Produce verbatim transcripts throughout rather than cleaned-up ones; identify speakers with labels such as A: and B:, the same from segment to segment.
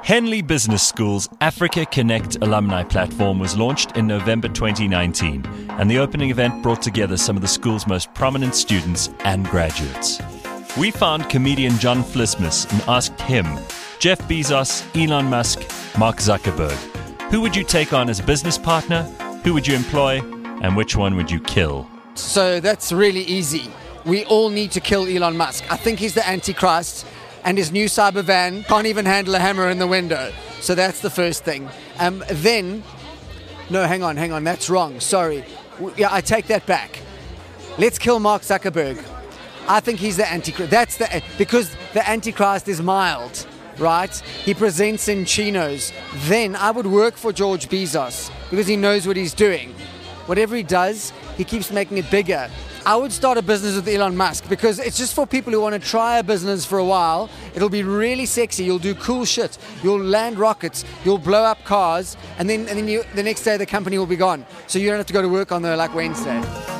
A: Henley Business School's Africa Connect alumni platform was launched in November twenty nineteen, and the opening event brought together some of the school's most prominent students and graduates. We found comedian John Flismus and asked him, Jeff Bezos, Elon Musk, Mark Zuckerberg, who would you take on as business partner, who would you employ, and which one would you kill?
B: So that's really easy. We all need to kill Elon Musk. I think he's the Antichrist. And his new cyber van can't even handle a hammer in the window. So that's the first thing. Um, then, no, hang on, hang on, that's wrong. Sorry. Yeah, I take that back. Let's kill Mark Zuckerberg. I think he's the Antichrist. That's the because the Antichrist is mild, right? He presents in chinos. Then I would work for George Bezos because he knows what he's doing. Whatever he does, he keeps making it bigger. I would start a business with Elon Musk because it's just for people who want to try a business for a while. It'll be really sexy. You'll do cool shit. You'll land rockets. You'll blow up cars. And then and then you, the next day the company will be gone. So you don't have to go to work on the like Wednesday.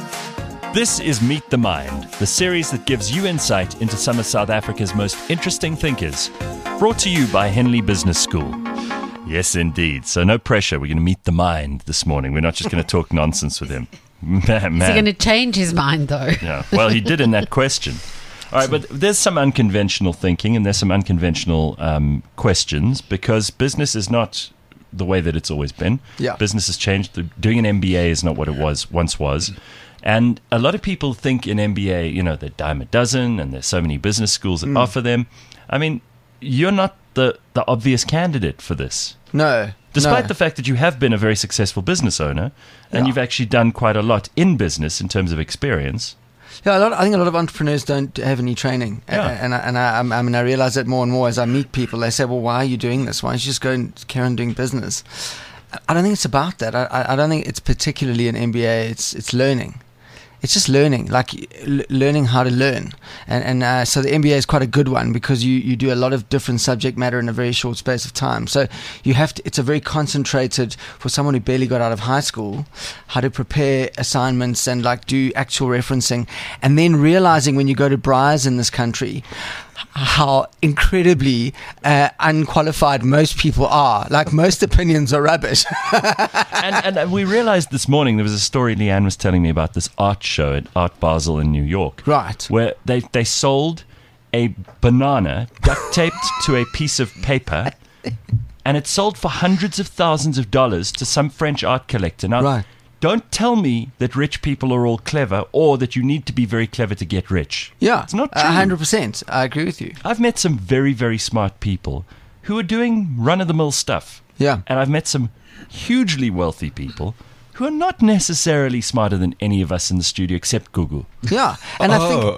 A: This is Meet the Mind, the series that gives you insight into some of South Africa's most interesting thinkers. Brought to you by Henley Business School. Yes, indeed. So no pressure. We're going to meet the mind this morning. We're not just going to talk nonsense with him. Man, man.
C: Is he going to change his mind, though?
A: Yeah. Well, he did in that question. All right, but there's some unconventional thinking and there's some unconventional um, questions because business is not the way that it's always been.
B: Yeah.
A: Business has changed. Doing an M B A is not what it was once was. And a lot of people think in M B A, you know, they're dime a dozen and there's so many business schools that mm. offer them. I mean, you're not the, the obvious candidate for this.
B: No.
A: Despite
B: no.
A: the fact that you have been a very successful business owner and
B: yeah.
A: you've actually done quite a lot in business in terms of experience.
B: Yeah, a lot, I think a lot of entrepreneurs don't have any training.
A: Yeah.
B: And, and, I, and I, I mean, I realize that more and more as I meet people. They say, well, why are you doing this? Why don't you just go and carry on doing business? I don't think it's about that. I, I don't think it's particularly an M B A. It's, it's learning. It's just learning, like l- learning how to learn. And, and uh, so the M B A is quite a good one because you, you do a lot of different subject matter in a very short space of time. So you have to, it's a very concentrated, for someone who barely got out of high school, how to prepare assignments and like do actual referencing. And then realizing when you go to Briars in this country, how incredibly uh, unqualified most people are. Like most opinions are rubbish.
A: and, and we realized this morning, there was a story Leanne was telling me about this art show at Art Basel in New York.
B: Right.
A: Where they, they sold a banana duct taped to a piece of paper and it sold for hundreds of thousands of dollars to some French art collector. Now,
B: right.
A: Don't tell me that rich people are all clever or that you need to be very clever to get rich.
B: Yeah.
A: It's not true.
B: one hundred percent. I agree with you.
A: I've met some very, very smart people who are doing run-of-the-mill stuff.
B: Yeah.
A: And I've met some hugely wealthy people who are not necessarily smarter than any of us in the studio except Gugu.
B: Yeah. And
D: oh.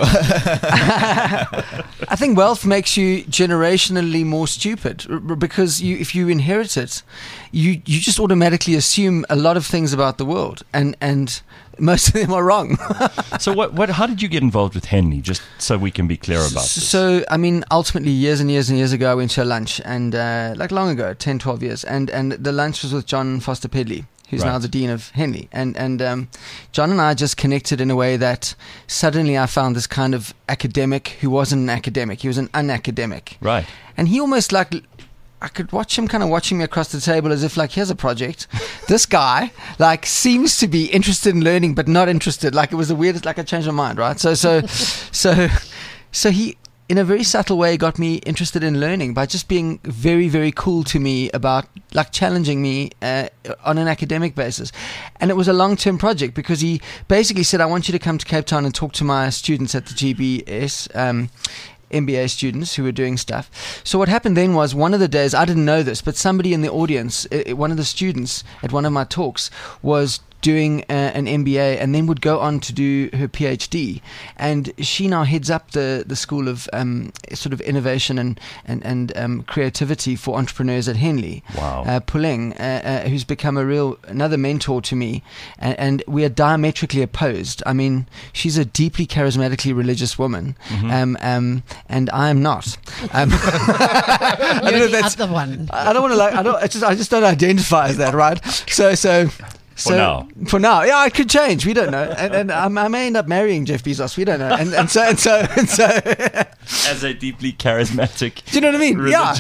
B: I think I think wealth makes you generationally more stupid because you, if you inherit it, you, you just automatically assume a lot of things about the world and, and most of them are wrong.
A: So what, what, how did you get involved with Henley, just so we can be clear about this?
B: So, I mean, ultimately, years and years and years ago, I went to a lunch, and uh, like long ago, ten, twelve years, and, and the lunch was with John Foster Pedley, who's
A: Right.
B: now the Dean of Henley. And, and um, John and I just connected in a way that suddenly I found this kind of academic who wasn't an academic. He was an unacademic.
A: Right.
B: And he almost like... I could watch him kind of watching me across the table as if like, here's a project. This guy like seems to be interested in learning, but not interested. Like it was the weirdest, like I changed my mind. Right. So, so, so, so he, in a very subtle way, got me interested in learning by just being very, very cool to me about like challenging me uh, on an academic basis. And it was a long-term project because he basically said, I want you to come to Cape Town and talk to my students at the G B S, um, M B A students who were doing stuff. So what happened then was one of the days, I didn't know this, but somebody in the audience, uh, one of the students at one of my talks was doing uh, an M B A and then would go on to do her PhD. And she now heads up the, the School of um, sort of Innovation and, and, and um, Creativity for Entrepreneurs at Henley.
A: Wow.
B: Uh, Puleng, uh, uh, who's become a real, another mentor to me. And, and we are diametrically opposed. I mean, she's a deeply charismatically religious woman.
A: Mm-hmm.
B: Um, um, and I am not. Um, I don't know
C: You're
B: if
C: the
B: that's,
C: other one.
B: I don't want to like, I don't, I just, I just don't identify as that, right? So, so,
A: For
B: so,
A: now.
B: For now. Yeah, it could change. We don't know. And, and um, I may end up marrying Jeff Bezos. We don't know. And, and so, and so, and so.
A: As a deeply charismatic,
B: Do you know what I mean?
A: religious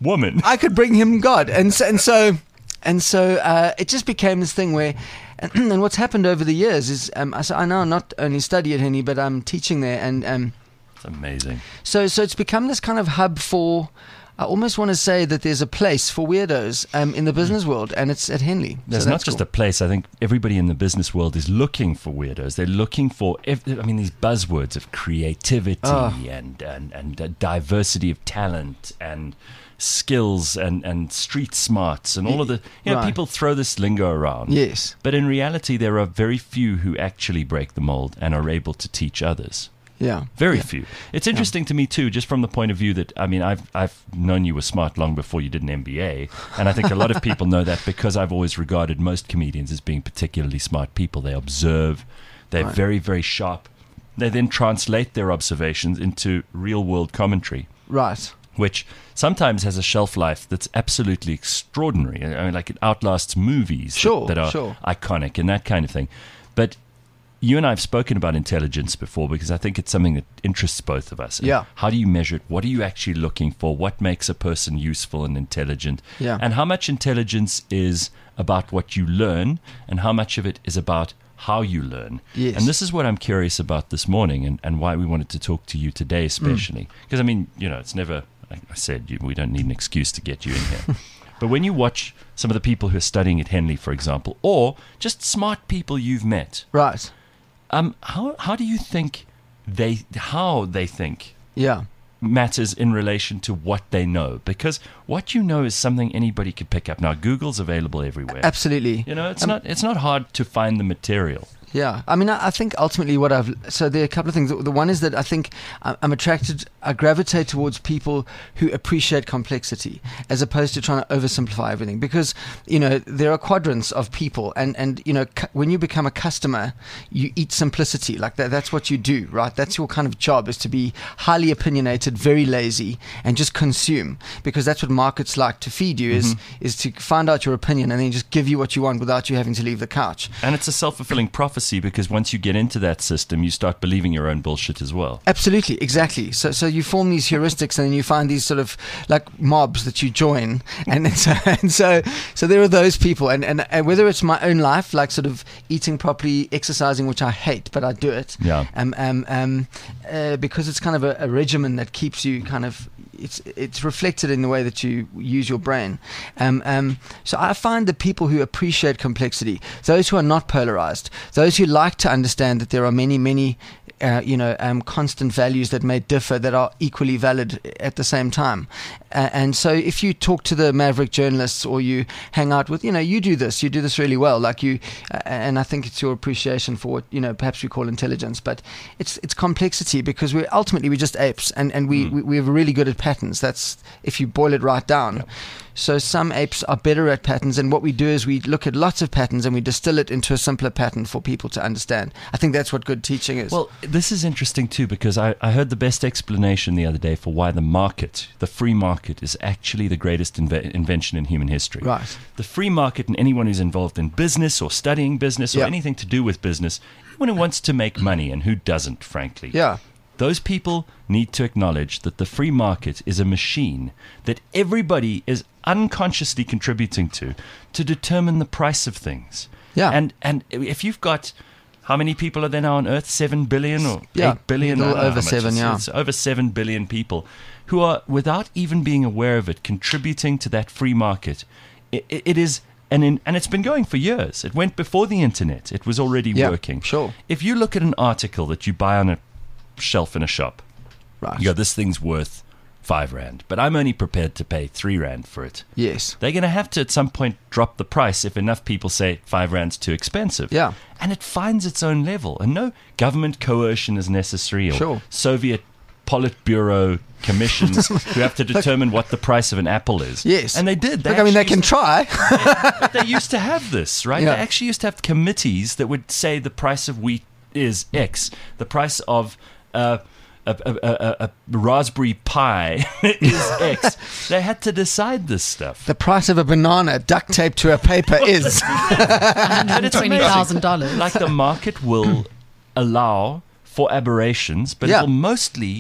A: woman.
B: I could bring him God, and so and so, and so uh, it just became this thing where, and, and what's happened over the years is, um, I, so I now not only study at Henley, but I'm teaching there, and um,
A: it's amazing.
B: So so it's become this kind of hub for. I almost want to say that there's a place for weirdos um, in the business world, and it's at Henley.
A: There's
B: so
A: not just
B: cool.
A: a place. I think everybody in the business world is looking for weirdos. They're looking for, I mean, these buzzwords of creativity
B: Oh.
A: and, and, and uh, diversity of talent and skills and, and street smarts and all of the, you know,
B: Right.
A: people throw this lingo around.
B: Yes.
A: But in reality, there are very few who actually break the mold and are able to teach others.
B: Yeah.
A: Very
B: yeah.
A: few. It's interesting to me too, just from the point of view that I mean, I've I've known you were smart long before you did an M B A, and I think a lot of people know that because I've always regarded most comedians as being particularly smart people. They observe, they're
B: Right.
A: very very sharp. They then translate their observations into real world commentary,
B: Right.
A: which sometimes has a shelf life that's absolutely extraordinary. I mean, like it outlasts movies that-
B: Sure,
A: that, are
B: sure.
A: iconic and that kind of thing. But you and I have spoken about intelligence before because I think it's something that interests both of us. And
B: Yeah.
A: How do you measure it? What are you actually looking for? What makes a person useful and intelligent?
B: Yeah.
A: And how much intelligence is about what you learn and how much of it is about how you learn?
B: Yes.
A: And this is what I'm curious about this morning and, and why we wanted to talk to you today especially. Because, I mean, you know, it's never, like I said, you, we don't need an excuse to get you in here. But when you watch some of the people who are studying at Henley, for example, or just smart people you've met,
B: Right.
A: um, how how do you think they how they think
B: Yeah.
A: matters in relation to what they know? Because what you know is something anybody could pick up. Now, Google's available everywhere.
B: Absolutely.
A: You know, it's
B: Um,
A: not it's not hard to find the material.
B: Yeah, I mean, I I think ultimately what I've so there are a couple of things. The one is that I think I- I'm attracted, I gravitate towards people who appreciate complexity as opposed to trying to oversimplify everything. Because you know there are quadrants of people, and and you know cu- when you become a customer, you eat simplicity. Like that, that's what you do, right? That's your kind of job, is to be highly opinionated, very lazy, and just consume. Because that's what markets like to feed you is is to find out your opinion and then just give you what you want without you having to leave the couch.
A: And it's a self-fulfilling prophecy because once you get into that system, you start believing your own bullshit as well.
B: Absolutely, exactly. So, so you form these heuristics, and then you find these sort of like mobs that you join, and then so and so, so there are those people, and, and and whether it's my own life, like sort of eating properly, exercising, which I hate, but I do it.
A: Yeah.
B: Um. Um. Um. Uh, because it's kind of a, a regimen that keeps you kind of. It's it's reflected in the way that you use your brain. Um, um, so I find that people who appreciate complexity, those who are not polarized, those who like to understand that there are many, many uh, you know, um, constant values that may differ that are equally valid at the same time. Uh, and so if you talk to the maverick journalists or you hang out with, you know, you do this, you do this really well. Like you, uh, and I think it's your appreciation for what, you know, perhaps we call intelligence, but it's it's complexity because we're ultimately we're just apes and, and we,
A: Mm.
B: we, we're really good at patterns. That's if you boil it right down.
A: Yep.
B: So some apes are better at patterns, and what we do is we look at lots of patterns and we distill it into a simpler pattern for people to understand. I think that's what good teaching is.
A: Well, this is interesting too because I, I heard the best explanation the other day for why the market, the free market, is actually the greatest inve- invention in human history.
B: Right.
A: The free market, and anyone who's involved in business or studying business or
B: Yeah.
A: anything to do with business, anyone who wants to make money, and who doesn't, frankly.
B: Yeah.
A: Those people need to acknowledge that the free market is a machine that everybody is unconsciously contributing to to determine the price of things.
B: Yeah.
A: And and if you've got, how many people are there now on Earth? Seven billion or
B: Yeah,
A: eight billion?
B: a little
A: I don't know
B: over
A: how much
B: seven,
A: it's-
B: yeah.
A: It's over seven billion people who are, without even being aware of it, contributing to that free market. It, it, it is... And, in, and it's been going for years. It went before the internet. It was already
B: Yeah,
A: working.
B: sure.
A: If you look at an article that you buy on a shelf in a shop,
B: Right.
A: you go, this thing's worth five rand, but I'm only prepared to pay three rand for it.
B: Yes.
A: They're going to have to at some point drop the price if enough people say five rand's too expensive.
B: Yeah.
A: And it finds its own level. And no government coercion is necessary, or
B: Sure.
A: Soviet Politburo commissions who have to determine what the price of an apple is.
B: Yes.
A: And they did. They
B: Look, I mean, they
A: actually
B: can try.
A: but they used to have this, right?
B: Yeah.
A: They actually used to have committees that would say the price of wheat is X, the price of uh, a, a, a, a raspberry pie is X. They had to decide this stuff.
B: The price of a banana duct taped to a paper is.
A: But
C: one hundred
A: it's
C: twenty thousand dollars.
A: Like the market will allow for aberrations, but
B: Yeah.
A: it will mostly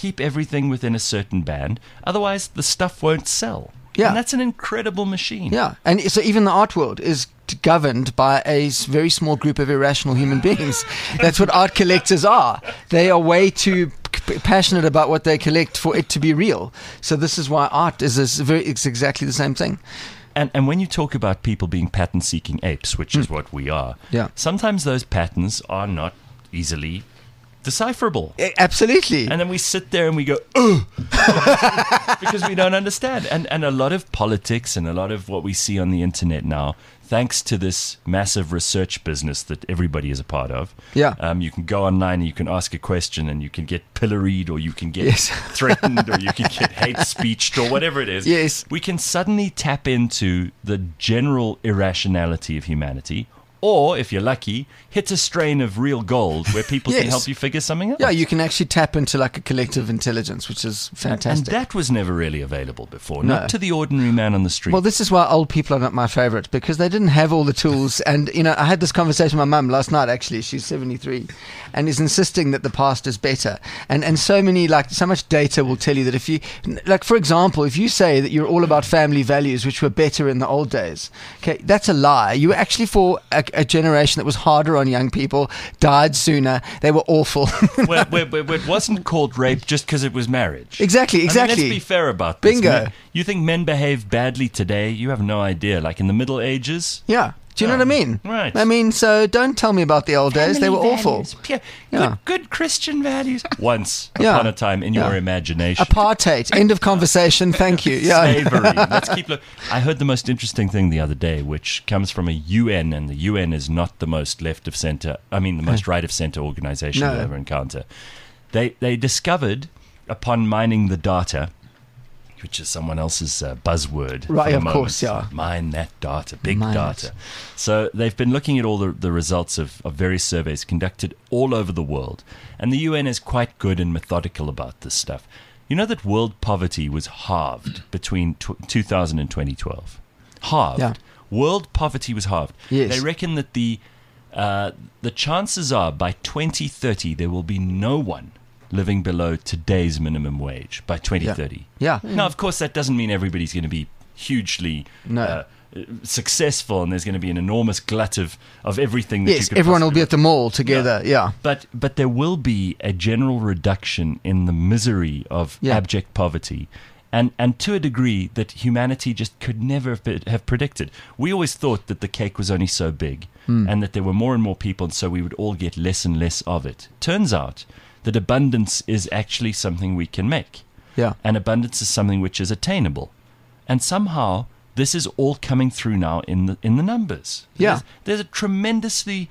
A: keep everything within a certain band. Otherwise, the stuff won't sell.
B: Yeah.
A: And that's an incredible machine.
B: Yeah, and so even the art world is t- governed by a s- very small group of irrational human beings. That's what art collectors are. They are way too p- passionate about what they collect for it to be real. So this is why art is this very, it's exactly the same thing.
A: And and when you talk about people being pattern-seeking apes, which is what we are,
B: Yeah.
A: sometimes those patterns are not easily decipherable.
B: A- Absolutely.
A: And then we sit there and we go, oh, because we don't understand. And and a lot of politics and a lot of what we see on the internet now, thanks to this massive research business that everybody is a part of.
B: Yeah.
A: Um, you can go online and you can ask a question and you can get pilloried or you can get
B: Yes.
A: threatened or you can get hate speeched or whatever it is.
B: Yes.
A: We can suddenly tap into the general irrationality of humanity. Or, if you're lucky, hit a strain of real gold where people
B: Yes.
A: can help you figure something out.
B: Yeah, you can actually tap into like a collective intelligence, which is fantastic.
A: And that was never really available before,
B: No.
A: not to the ordinary man on the street.
B: Well, this is why old people are not my favorite, because they didn't have all the tools. And, you know, I had this conversation with my mum last night, actually. She's seventy-three and is insisting that the past is better. And and so many, like, so much data will tell you that if you, like, for example, if you say that you're all about family values, which were better in the old days, okay, that's a lie. You were actually for a, a generation that was harder on young people, died sooner, they were awful.
A: where, where, where, where it wasn't called rape just because it was marriage.
B: Exactly, exactly.
A: I mean, let's be fair about this.
B: Bingo.
A: Men- you think men behave badly today? You have no idea. Like in the Middle Ages?
B: Yeah. Do you know
A: Yeah.
B: what I mean?
A: Right.
B: I mean, so don't tell me about the old days. They were
A: Family
B: awful.
A: values. Yeah.
B: Yeah.
A: Good, good Christian values. Once
B: Yeah.
A: upon a time in your
B: Yeah.
A: imagination.
B: Apartheid. End of conversation. Thank you. Yeah.
A: Slavery. Let's keep look. I heard the most interesting thing the other day, which comes from a U N, and the U N is not the most left of center. I mean, the most right of center organization
B: No.
A: you'll ever encounter. They they discovered upon mining the data, which is someone else's uh, buzzword.
B: Right,
A: for the
B: of course,
A: moment.
B: yeah.
A: Mine that data, big
B: Mine it.
A: data. So they've been looking at all the, the results of, of various surveys conducted all over the world. And the U N is quite good and methodical about this stuff. You know that world poverty was halved between tw- two thousand and twenty twelve? Halved.
B: Yeah.
A: World poverty was halved.
B: Yes.
A: They reckon that the uh, the chances are by twenty thirty there will be no one living below today's minimum wage by twenty thirty.
B: Yeah.
A: Now, of course, that doesn't mean everybody's going to be hugely
B: No.
A: uh, successful and there's going to be an enormous glut of, of everything that you
B: Yes,
A: could
B: everyone will
A: possibly
B: be at the mall together. Yeah.
A: but but there will be a general reduction in the misery of
B: Yeah.
A: abject poverty, and and to a degree that humanity just could never have, be- have predicted. We always thought that the cake was only so big,
B: Hmm.
A: and that there were more and more people, and so we would all get less and less of it. Turns out that abundance is actually something we can make,
B: Yeah.
A: and abundance is something which is attainable, and somehow this is all coming through now in the in the numbers.
B: Yeah.
A: There's, there's a tremendously,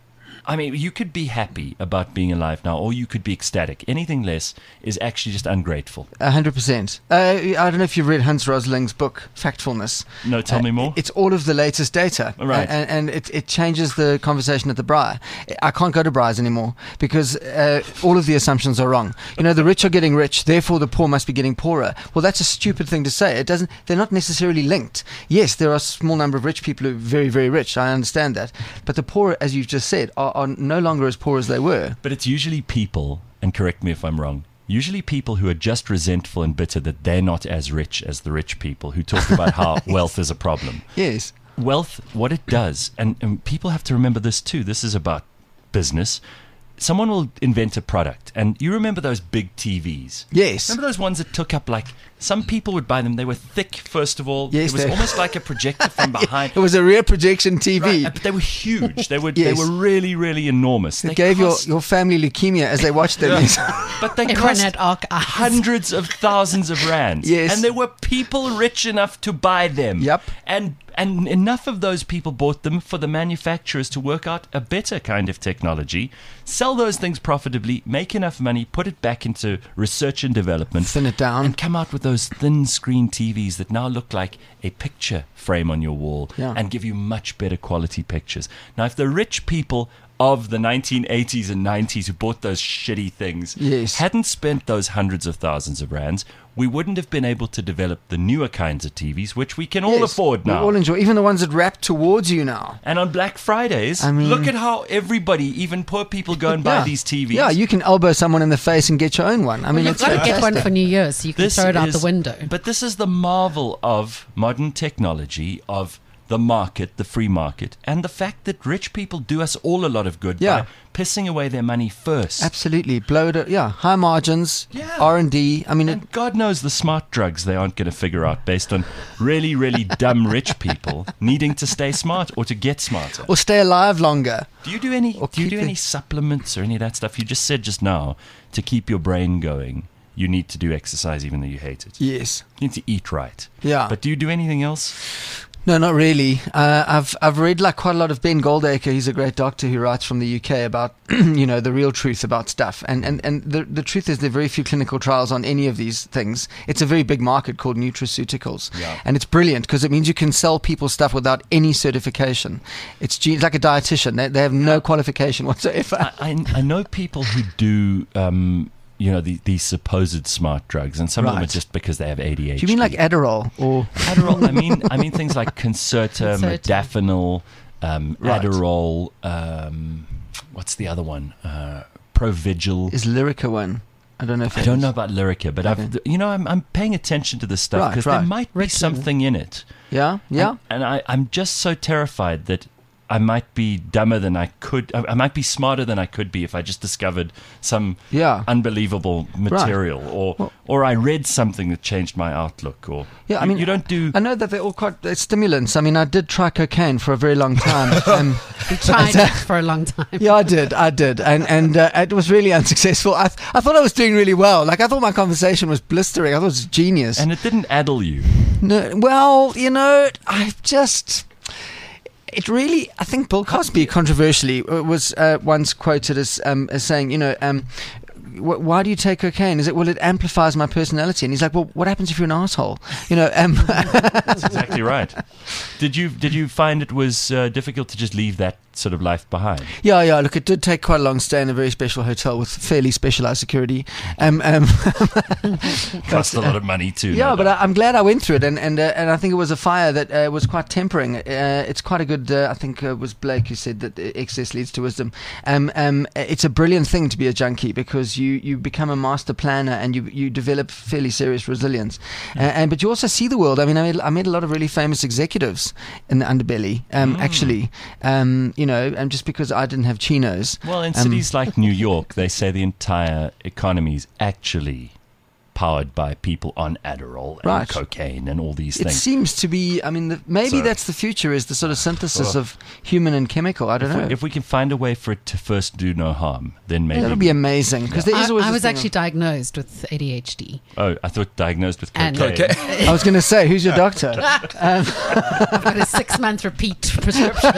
A: I mean, you could be happy about being alive now, or you could be ecstatic. Anything less is actually just ungrateful.
B: A hundred percent. Uh, I don't know if you've read Hans Rosling's book, Factfulness.
A: No, tell
B: Uh,
A: me more.
B: It's all of the latest data.
A: Right.
B: And, and it, it changes the conversation at the Braai. I can't go to Braai's anymore because uh, all of the assumptions are wrong. You know, the rich are getting rich, therefore the poor must be getting poorer. Well, that's a stupid thing to say. It doesn't. They're not necessarily linked. Yes, there are a small number of rich people who are very, very rich. I understand that. But the poor, as you've just said, are, are no longer as poor as they were.
A: But it's usually people, and correct me if I'm wrong, usually people who are just resentful and bitter that they're not as rich as the rich people who talk about how wealth is a problem.
B: Yes.
A: Wealth, what it does, and, and people have to remember this too, this is about business. Someone will invent a product, and you remember those big T Vs?
B: Yes.
A: Remember those ones that took up, like, some people would buy them, they were thick, first of all.
B: Yes,
A: it was
B: they-
A: almost like a projector from behind.
B: It was a rear projection T V.
A: Right, but they were huge. They were
B: Yes.
A: they were really, really enormous.
B: It
A: They
B: gave
A: cost-
B: your, your family leukemia as they watched them. Yes.
A: But they
C: Everyone
A: cost
C: had arc eyes.
A: hundreds of thousands of rands.
B: Yes.
A: And there were people rich enough to buy them.
B: Yep.
A: And and enough of those people bought them for the manufacturers to work out a better kind of technology, sell those things profitably, make enough money, put it back into research and development,
B: Thin it down.
A: and come out with those thin screen T Vs that now look like a picture frame on your wall
B: Yeah.
A: and give you much better quality pictures. Now, if the rich people of the nineteen eighties and nineties who bought those shitty things
B: Yes.
A: hadn't spent those hundreds of thousands of rands, we wouldn't have been able to develop the newer kinds of T Vs, which we can all
B: Yes,
A: afford
B: we
A: now.
B: all enjoy, even the ones that wrap towards you now.
A: And on Black Fridays,
B: I mean-
A: look at how everybody, even poor people, go and buy
B: Yeah.
A: these T Vs.
B: Yeah, you can elbow someone in the face and get your own one. I mean,
C: You've
B: it's
C: got to get
B: fantastic.
C: one for New Year's so you can
A: This
C: throw it out
A: is-
C: the window.
A: But this is the marvel of modern technology, of the market, the free market, and the fact that rich people do us all a lot of good
B: Yeah.
A: by pissing away their money first.
B: Absolutely, blow it. Yeah, high margins,
A: Yeah.
B: R and D. I mean, it,
A: And God knows the smart drugs they aren't going to figure out based on really, really dumb rich people needing to stay smart or to get smarter.
B: or stay alive longer.
A: Do you do any?
B: Or
A: Do you
B: keep
A: do
B: the-
A: any supplements or any of that stuff? You just said just now to keep your brain going, you need to do exercise even though you hate it.
B: Yes.
A: You need to eat right.
B: Yeah.
A: But do you do anything else?
B: No, not really. Uh, I've I've read like quite a lot of Ben Goldacre. He's a great doctor who writes from the U K about you know the real truth about stuff. And and and the the truth is there are very few clinical trials on any of these things. It's a very big market called nutraceuticals,
A: Yeah.
B: and it's brilliant because it means you can sell people stuff without any certification. It's ge- it's like a dietitian. They they have no qualification whatsoever.
A: I, I, I know people who do, um, you know, the, these supposed smart drugs, and some of them are
B: Right.
A: just because they have A D H D.
B: Do you mean like Adderall or
A: Adderall? I mean, I mean things like Concerta,
C: Concerta.
A: Modafinil, um,
B: Right.
A: Adderall. Um, what's the other one? Uh, Provigil.
B: is Lyrica one? I don't know if
A: I
B: it
A: don't
B: is.
A: know about Lyrica, but
B: Okay.
A: I've, you know, I'm, I'm paying attention to this stuff
B: Right,
A: because
B: right.
A: there might be
C: Ritalin.
A: something in it.
B: Yeah, yeah.
A: And, and I, I'm just so terrified that I might be dumber than I could. I, I might be smarter than I could be if I just discovered some
B: Yeah.
A: unbelievable material, or
B: Well-
A: or I read something that changed my outlook. Or
B: Yeah, I
A: you,
B: mean,
A: you don't do.
B: I know that they're all quite they're stimulants. I mean, I did try cocaine for a very long time. Um,
C: We tried it for a long time.
B: yeah, I did, I did, and and uh, it was really unsuccessful. I th- I thought I was doing really well. Like I thought my conversation was blistering. I thought it was genius.
A: And it didn't addle you.
B: no, well, you know, I just. It really, I think Bill Cosby, controversially, uh, was uh, once quoted as, um, as saying, you know, um, wh- why do you take cocaine? Is it, well, it amplifies my personality. And he's like, well, what happens if you're an asshole? You know, um,
A: That's exactly right. Did you did you find it was uh, difficult to just leave that sort of life behind?
B: yeah, yeah. Look, it did take quite a long stay in a very special hotel with fairly specialized security. Um, um,
A: Cost a lot of money too.
B: yeah,
A: no
B: but
A: doubt.
B: I, I'm glad I went through it, and and uh, and I think it was a fire that uh, was quite tempering. Uh, it's quite a good. Uh, I think uh, it was Blake who said that uh, excess leads to wisdom. Um, um, it's a brilliant thing to be a junkie because you, you become a master planner and you you develop fairly serious resilience. Uh, and but you also see the world. I mean, I met, I met a lot of really famous executives in the underbelly. Um, actually, um, you know, and just because I didn't have chinos.
A: Well, in
B: Um,
A: cities like New York, they say the entire economy is actually powered by people on Adderall and
B: Right.
A: cocaine and all these
B: It
A: things.
B: seems to be. I mean, the, maybe
A: So-
B: that's the future: is the sort of synthesis
A: Oh.
B: of human and chemical. I don't
A: If
B: know.
A: we, if we can find a way for it to first do no harm, then maybe.
B: That'll be amazing because there
C: I,
B: is always.
C: I
B: this
C: was
B: thing
C: actually
B: of-
C: diagnosed with A D H D.
A: Oh, I thought diagnosed with
C: And-
A: cocaine.
B: I was going to say, who's your doctor? Um,
C: I've got a six month repeat prescription.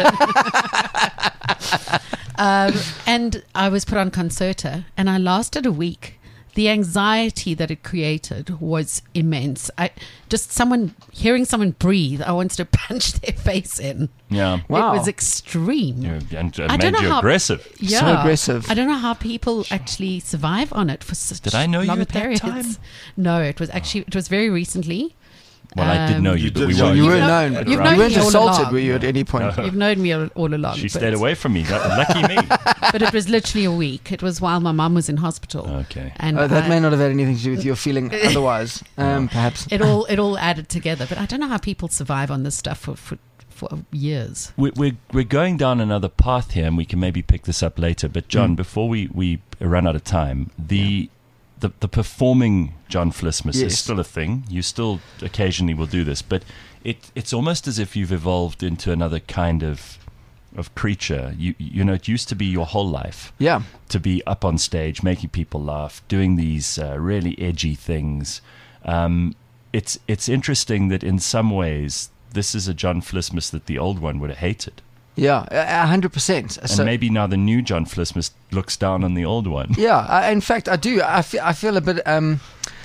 C: um, and I was put on Concerta, and I lasted a week. The anxiety that it created was immense. I just someone hearing someone breathe, I wanted to punch their face in.
A: Yeah.
B: Wow.
C: It was extreme.
A: Yeah, and it
C: I don't
A: made
C: know
A: you
C: how-
A: aggressive.
C: Yeah,
B: So aggressive.
C: I don't know how people actually survive on it for such
A: Did I know you
C: long
A: at that
C: periods.
A: time?
C: No, it was actually it was very recently.
A: Well, I did
C: Um,
A: know you,
D: You
A: but
D: did
A: we
D: know-
A: weren't.
B: you
C: You've
B: weren't
C: known-
B: known.
C: you've
B: you
C: known
B: weren't
C: me all
B: assaulted,
C: along.
B: were you, at any point?
C: You've known me all, all along.
A: She
C: but-
A: stayed away from me. That- Lucky me.
C: But it was literally a week. It was while my mum was in hospital.
A: Okay.
C: And
B: Oh, that
C: I-
B: may not have had anything to do with your feeling otherwise, um, perhaps.
C: it all it all added together. But I don't know how people survive on this stuff for for, for years.
A: We- We're, we're going down another path here, and we can maybe pick this up later. But, John,
B: Mm.
A: before we, we run out of time, the, the, the performing John Flismus
B: Yes.
A: is still a thing. You still occasionally will do this. But it, it's almost as if you've evolved into another kind of of creature. You, you know, it used to be your whole life.
B: Yeah.
A: To be up on stage, making people laugh, doing these uh, really edgy things. Um, it's it's interesting that in some ways this is a John Flismus that the old one would have hated,
B: Yeah, a a hundred percent.
A: and
B: So,
A: maybe now the new John Flismus looks down on the old one.
B: yeah, I, in fact, I do. I feel, I feel a bit. Um,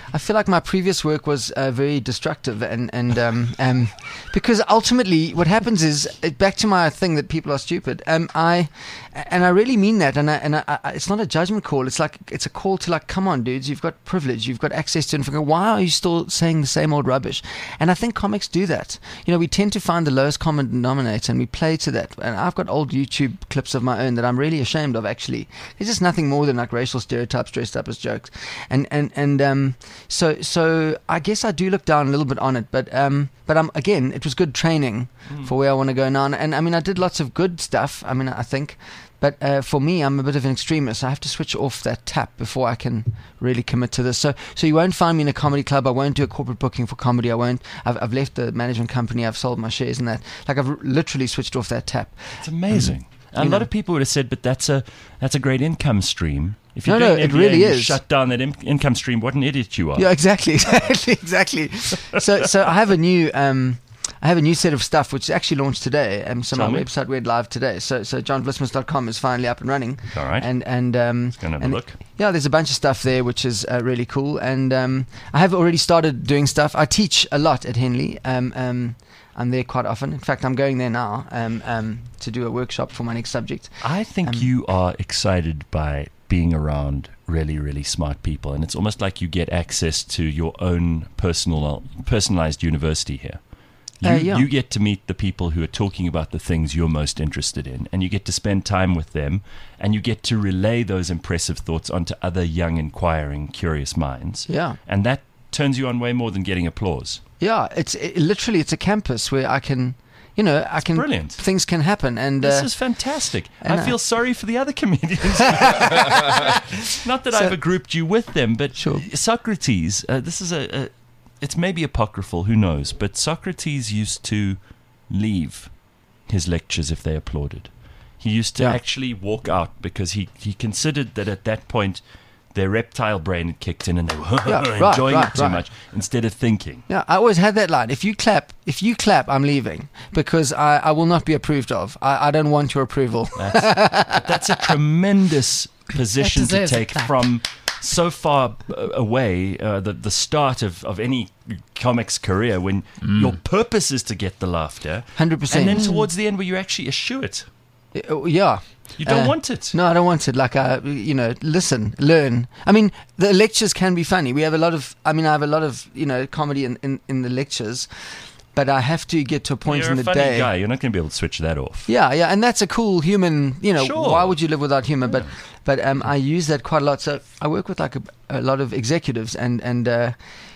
B: I feel like my previous work was uh, very destructive, and and um, um, because ultimately what happens is, uh, back to my thing that people are stupid. Um, I and I really mean that, and I, and I, I, it's not a judgment call. It's like it's a call to like, come on, dudes, you've got privilege, you've got access to information. Why are you still saying the same old rubbish? And I think comics do that. You know, we tend to find the lowest common denominator, and we play to that. And I've got old YouTube clips of my own that I'm really ashamed of. Actually, it's just nothing more than like racial stereotypes dressed up as jokes, and and and um. So, so I guess I do look down a little bit on it, but um, but um, again, it was good training mm. for where I want to go now. And, and I mean, I did lots of good stuff. I mean, I think, but uh, for me, I'm a bit of an extremist. I have to switch off that tap before I can really commit to this. So, so you won't find me in a comedy club. I won't do a corporate booking for comedy. I won't. I've, I've left the management company. I've sold my shares in that. Like I've r- literally switched off that tap.
A: It's amazing.
B: Um,
A: a lot know. of people would have said, but that's a that's a great income stream. If you're
B: no,
A: doing
B: no,
A: M B A
B: it really
A: and you
B: is.
A: shut down that in- income stream, what an idiot you are.
B: Yeah, exactly, exactly, exactly. so, so I have a new, um, I have a new set of stuff which actually launched today. Um, so
A: Tell
B: my
A: me.
B: website went live today. So, so john vlismas dot com is finally up and running.
A: All right.
B: And and um,
A: Let's go and have
B: and
A: a look.
B: Yeah, there's a bunch of stuff there which is uh, really cool. And um, I have already started doing stuff. I teach a lot at Henley. Um, um, I'm there quite often. In fact, I'm going there now um, um, to do a workshop for my next subject.
A: I think
B: Um,
A: you are excited by being around really, really smart people, and it's almost like you get access to your own personal, personalized university here. You,
B: Uh, yeah.
A: you get to meet the people who are talking about the things you're most interested in, and you get to spend time with them, and you get to relay those impressive thoughts onto other young, inquiring, curious minds.
B: Yeah.
A: And that turns you on way more than getting applause.
B: Yeah, it's it, literally it's a campus where I can, you know, I can
A: brilliant.
B: Things can happen, and
A: This
B: uh,
A: is fantastic.
B: and,
A: I
B: uh,
A: feel sorry for the other comedians. Not that
B: So-
A: I've grouped you with them, but
B: Sure.
A: Socrates, uh, this is a, a, it's maybe apocryphal, who knows, but Socrates used to leave his lectures if they applauded. He used to
B: Yeah.
A: actually walk out because he, he considered that at that point their reptile brain had kicked in and they were
B: Yeah, right,
A: enjoying
B: right,
A: it too
B: right.
A: much instead of thinking.
B: yeah, I always had that line. If you clap, if you clap, I'm leaving because I, I will not be approved of. I, I don't want your approval.
A: That's, but that's a tremendous position to
C: deserves a
A: take
C: clap.
A: from so far uh, away, uh, the, the start of, of any comic's career, when your purpose is to get the laughter.
B: one hundred percent.
A: And then towards the end where you actually eschew it.
B: Uh, yeah.
A: You don't
B: Uh,
A: want it.
B: No, I don't want it. Like, uh, you know, listen, learn. I mean, the lectures can be funny. We have a lot of, I mean, I have a lot of, you know, comedy in, in, in the lectures, but I have to get to a point
A: You're
B: in
A: a
B: the
A: funny
B: day.
A: guy. You're not going to be able to switch that off.
B: Yeah, yeah, and that's a cool human, you know,
A: Sure.
B: why would you live without humor? But but um, I use that quite a lot. So I work with like a, a lot of executives, and, and uh,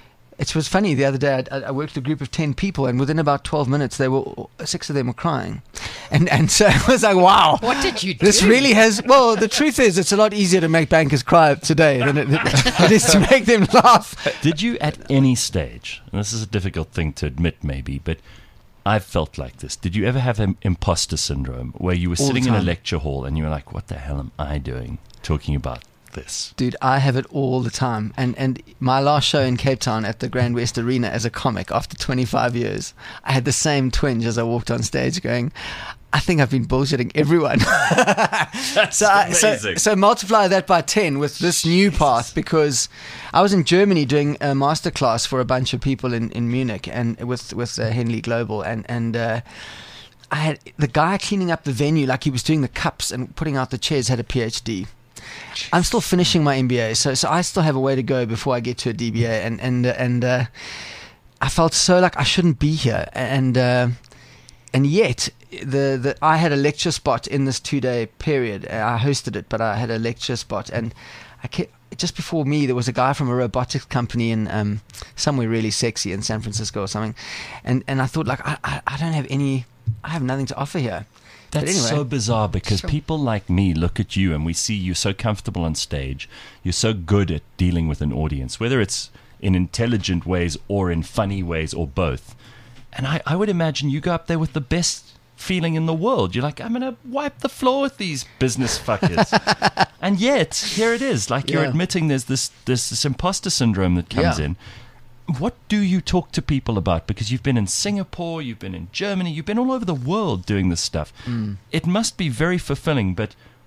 B: it was funny. The other day I, I worked with a group of ten people, and within about twelve minutes, they were six of them were crying. And and so I was like, wow.
C: What did you do?
B: This really has, well, the truth is it's a lot easier to make bankers cry today than it, it is to make them laugh.
A: Did you at any stage, and this is a difficult thing to admit maybe, but I've felt like this. Did you ever have an imposter syndrome where you were
B: All the
A: sitting in a
B: time.
A: lecture hall and you were like, what the hell am I doing talking about this?
B: Dude, I have it all the time. And and my last show in Cape Town at the Grand West Arena as a comic after twenty-five years, I had the same twinge as I walked on stage going, I think I've been bullshitting everyone.
A: That's
B: so, I, so,
A: amazing.
B: so multiply that by ten with this new path, because I was in Germany doing a masterclass for a bunch of people in, in Munich and with, with uh, Henley Global. And, and uh, I had the guy cleaning up the venue, like he was doing the cups and putting out the chairs, had a PhD. I'm still finishing my M B A, so so I still have a way to go before I get to a D B A, and and uh, and uh, I felt so like I shouldn't be here, and uh, and yet the the I had a lecture spot in this two day period. I hosted it, but I had a lecture spot, and I kept, just before me there was a guy from a robotics company in um, somewhere really sexy in San Francisco or something, and and I thought like I I, I don't have any, I have nothing to offer here.
A: That's
B: But anyway.
A: so bizarre because
C: Sure.
A: people like me look at you and we see you so comfortable on stage. You're so good at dealing with an audience, whether it's in intelligent ways or in funny ways or both. And I, I would imagine you go up there with the best feeling in the world. You're like, I'm going to wipe the floor with these business fuckers. And yet, here it is. Like you're
B: Yeah.
A: admitting there's this, this, this imposter syndrome that comes
B: Yeah.
A: in. What do you talk to people about? Because you've been in Singapore, you've been in Germany, you've been all over the world doing this stuff.
B: Mm.
A: It must be very fulfilling, but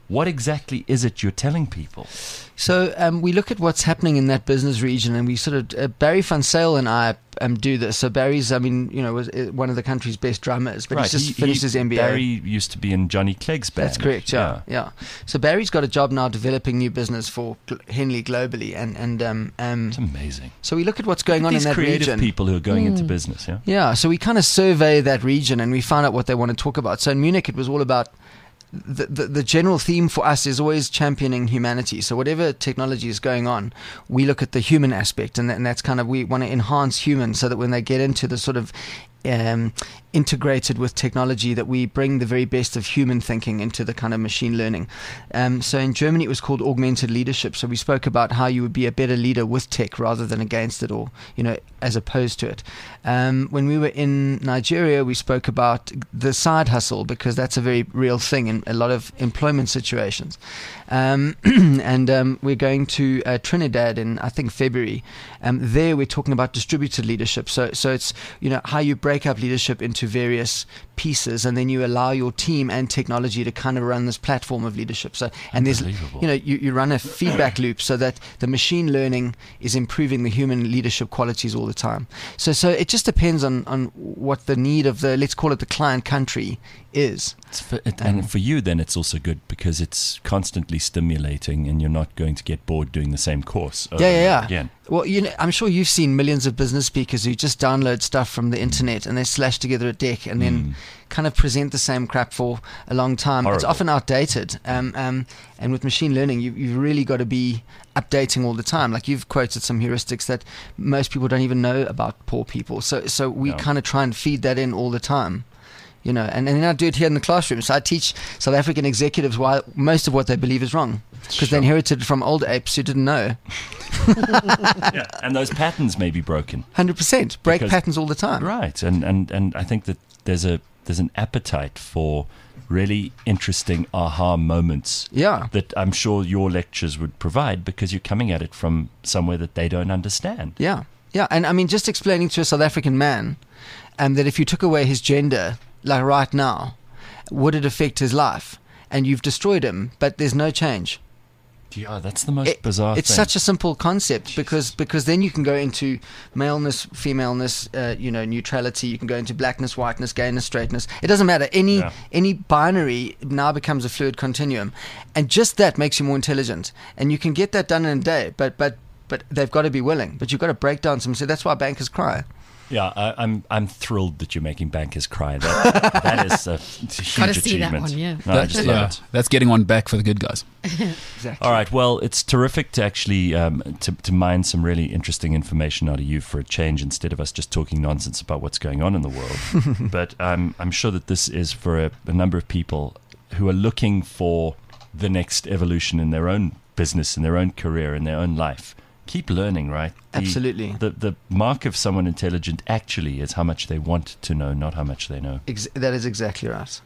A: what exactly is it you're telling people?
B: So um, we look at what's happening in that business region, and we sort of uh, Barry van Sale and I um, do this. So Barry's, I mean, you know, was uh, one of the country's best drummers, but
A: Right,
B: he's just
A: he-
B: finished
A: he-
B: his M B A.
A: Barry used to be in Johnny Clegg's band.
B: That's correct. Yeah, yeah, So Barry's got a job now developing new business for Gl- Henley globally, and and um, um
A: It's amazing.
B: so we look at what's going on
A: These
B: in that
A: creative
B: region.
A: people who are going into business, yeah?
B: Yeah, so we kind of survey that region and we find out what they want to talk about. So in Munich, it was all about the, the the general theme for us is always championing humanity. So whatever technology is going on, we look at the human aspect, and, that, and that's kind of, we want to enhance humans so that when they get into the sort of um, integrated with technology, that we bring the very best of human thinking into the kind of machine learning. Um, so in Germany, it was called augmented leadership. So we spoke about how you would be a better leader with tech rather than against it, or, you know, as opposed to it. Um, when we were in Nigeria, we spoke about the side hustle, because that's a very real thing in a lot of employment situations. Um, and um, we're going to uh, Trinidad in, I think, February. Um, there we're talking about distributed leadership. So, so it's, you know, how you break up leadership into various pieces, and then you allow your team and technology to kind of run this platform of leadership. So, and there's,
A: Unbelievable.
B: you know, you, you run a feedback loop so that the machine learning is improving the human leadership qualities all the time. So, so it just depends on, on what the need of the, let's call it the client country is.
A: It's for, it, and for you, then it's also good because it's constantly stimulating, and you're not going to get bored doing the same course over
B: Yeah, yeah,
A: and
B: yeah.
A: over again.
B: Well, you know, I'm sure you've seen millions of business speakers who just download stuff from the internet and they slash together a deck and then
A: Mm.
B: kind of present the same crap for a long time. It's
A: Horrible.
B: often outdated. Um, um, and with machine learning, you, you've really got to be updating all the time. Like you've quoted some heuristics that most people don't even know about poor people. So, so we
A: No.
B: kind of try and feed that in all the time. You know, and, and then I do it here in the classroom. So I teach South African executives why most of what they believe is wrong, because
A: Sure.
B: they inherited it from old apes who didn't know.
A: Yeah. And those patterns may be broken.
B: one hundred percent. Break
A: Because-
B: patterns all the time.
A: Right. And, and, and I think that there's a there's an appetite for really interesting aha moments
B: Yeah.
A: that I'm sure your lectures would provide, because you're coming at it from somewhere that they don't understand.
B: Yeah. Yeah. And I mean, just explaining to a South African man um, that if you took away his gender, like right now, would it affect his life? And you've destroyed him, but there's no change.
A: Yeah, that's the most
B: It-
A: bizarre
B: it's
A: thing.
B: such a simple concept, because because then you can go into maleness, femaleness, uh, you know, neutrality. You can go into blackness, whiteness, gayness, straightness. It doesn't matter. Any
A: Yeah.
B: any binary now becomes a fluid continuum, and just that makes you more intelligent. And you can get that done in a day. But but but they've got to be willing. But you've got to break down some. So that's why bankers cry.
A: Yeah, I, I'm I'm thrilled that you're making bankers cry. That that is a, it's a huge
C: Gotta see that
A: achievement.
C: one, yeah.
A: No, I
D: That-
A: just
D: yeah,
A: love it.
D: that's getting one back for the good guys.
B: Exactly.
A: All right. Well, it's terrific to actually um, to to mine some really interesting information out of you for a change, instead of us just talking nonsense about what's going on in the world. But um, I'm sure that this is for a, a number of people who are looking for the next evolution in their own business, in their own career, in their own life. Keep learning, right? The-
B: Absolutely.
A: The the mark of someone intelligent actually is how much they want to know, not how much they know.
B: Ex- that is exactly right.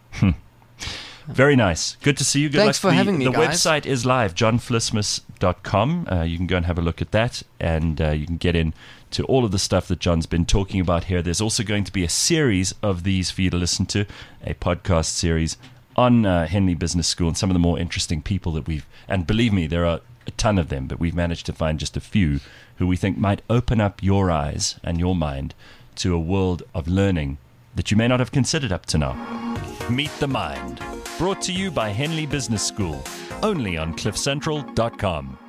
A: Very nice. Good to see you. Good
B: Thanks
A: luck.
B: for
A: the,
B: having me,
A: The
B: guys.
A: website is live, john flismus dot com. Uh, you can go and have a look at that, and uh, you can get in to all of the stuff that John's been talking about here. There's also going to be a series of these for you to listen to, a podcast series on uh, Henley Business School and some of the more interesting people that we've, and believe me, there are a ton of them, but we've managed to find just a few who we think might open up your eyes and your mind to a world of learning that you may not have considered up to now. Meet the Mind, brought to you by Henley Business School, only on cliff central dot com.